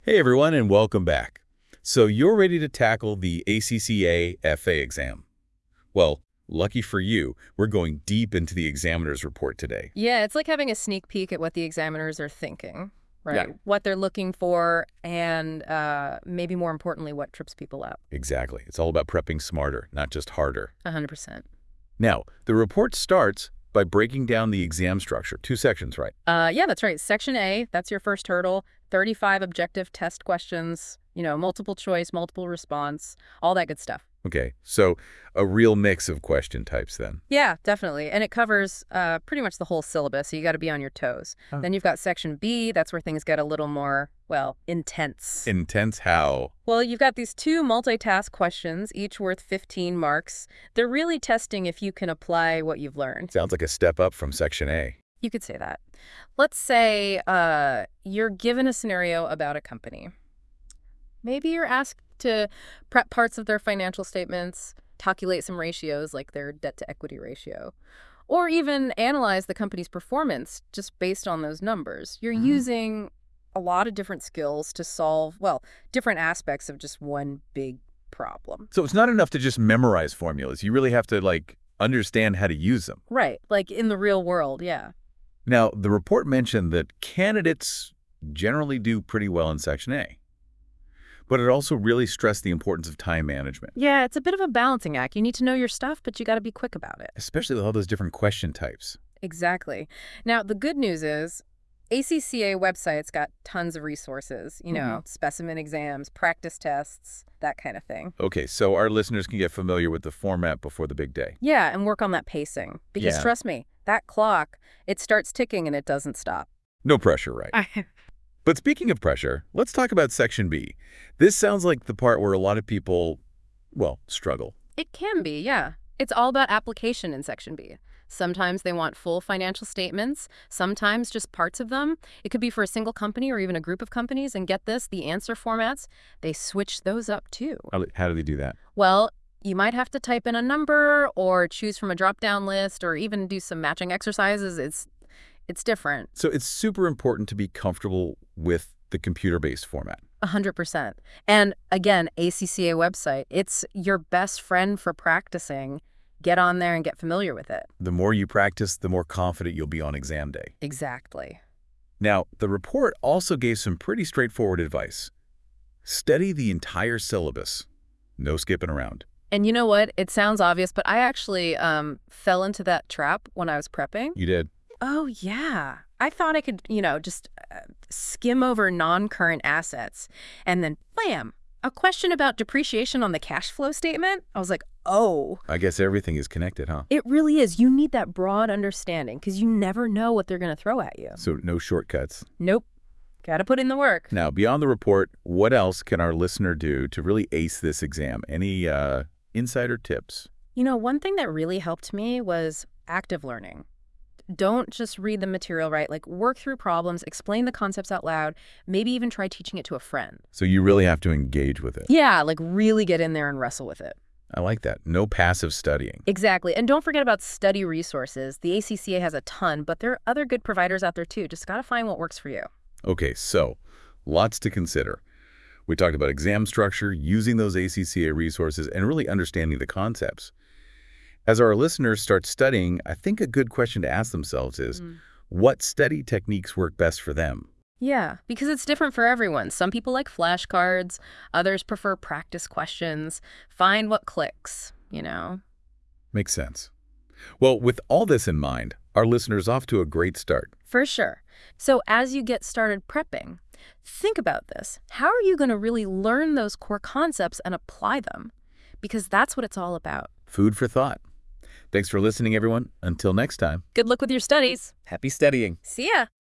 Hey everyone, and welcome back. So you're ready to tackle the ACCA FA exam. Well, lucky for you, we're going deep into the examiner's report today. Yeah, it's like having a sneak peek at what the examiners are thinking, Yeah. right? What they're looking for, and maybe more importantly, what trips people up. Exactly. It's all about prepping smarter, not just harder. 100%. Now, the report starts by breaking down the exam structure. Two sections, right? Yeah, that's right. Section A, that's your first hurdle. 35 objective test questions, multiple choice, multiple response, all that good stuff. Okay, so a real mix of question types then. Yeah, definitely. And it covers pretty much the whole syllabus, so you got to be on your toes. Oh. Then you've got Section B, that's where things get a little more, well, intense. Intense how? Well, you've got these two multitask questions, each worth 15 marks. They're really testing if you can apply what you've learned. Sounds like a step up from Section A. You could say that. Let's say you're given a scenario about a company. Maybe you're asked to prep parts of their financial statements, calculate some ratios like their debt-to-equity ratio, or even analyze the company's performance just based on those numbers. You're using a lot of different skills to solve, well, different aspects of just one big problem. So it's not enough to just memorize formulas. You really have to, understand how to use them. Right, like in the real world, yeah. Now, the report mentioned that candidates generally do pretty well in Section A, but it also really stressed the importance of time management, Yeah, it's a bit of a balancing act. You need to know your stuff, but you got to be quick about it. especially with all those different question types. Exactly. Now, the good news is ACCA website's got tons of resources, specimen exams, practice tests, that kind of thing. Okay, so our listeners can get familiar with the format before the big day. Yeah, and work on that pacing. Because Yeah. trust me, that clock, it starts ticking and it doesn't stop. No pressure, right? But speaking of pressure, let's talk about Section B. This sounds like the part where a lot of people, struggle. It can be, yeah. It's all about application in Section B. Sometimes they want full financial statements, sometimes just parts of them. It could be for a single company or even a group of companies. And get this, the answer formats, they switch those up too. How do they do that? Well, you might have to type in a number or choose from a drop-down list or even do some matching exercises. It's different. So it's super important to be comfortable with the computer-based format. 100%. And again, ACCA website, it's your best friend for practicing. Get on there and get familiar with it. The more you practice, the more confident you'll be on exam day. Exactly. Now, the report also gave some pretty straightforward advice. Study the entire syllabus. No skipping around. And you know what? It sounds obvious, but I actually fell into that trap when I was prepping. You did? Oh, yeah. I thought I could, just skim over non-current assets. And then, bam, a question about depreciation on the cash flow statement. I was like, oh. I guess everything is connected, huh? It really is. You need that broad understanding because you never know what they're going to throw at you. So no shortcuts. Nope. Got to put in the work. Now, beyond the report, what else can our listener do to really ace this exam? Any insider tips? One thing that really helped me was active learning. Don't just read the material, right? Like, work through problems, explain the concepts out loud, maybe even try teaching it to a friend. So you really have to engage with it. Yeah, like really get in there and wrestle with it. I like that. No passive studying. Exactly. And don't forget about study resources. The ACCA has a ton, but there are other good providers out there too. Just got to find what works for you. Okay, so lots to consider. We talked about exam structure, using those ACCA resources, and really understanding the concepts. As our listeners start studying, I think a good question to ask themselves is, what study techniques work best for them? Yeah, because it's different for everyone. Some people like flashcards, others prefer practice questions. Find what clicks, Makes sense. Well, with all this in mind, our listeners off to a great start. For sure. So as you get started prepping, think about this. How are you going to really learn those core concepts and apply them? Because that's what it's all about. Food for thought. Thanks for listening, everyone. Until next time. Good luck with your studies. Happy studying. See ya.